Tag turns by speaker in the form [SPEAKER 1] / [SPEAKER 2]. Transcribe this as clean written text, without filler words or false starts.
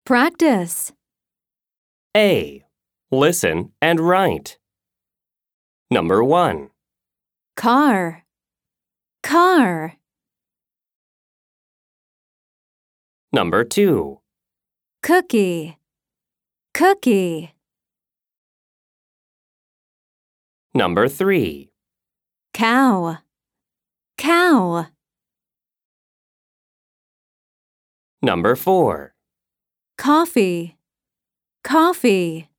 [SPEAKER 1] Practice.
[SPEAKER 2] A. Listen and write. Number 1.
[SPEAKER 1] Car. Car.
[SPEAKER 2] Number 2.
[SPEAKER 1] Cookie. Cookie.
[SPEAKER 2] Number 3.
[SPEAKER 1] Cow. Cow.
[SPEAKER 2] Number 4.
[SPEAKER 1] Coffee. Coffee.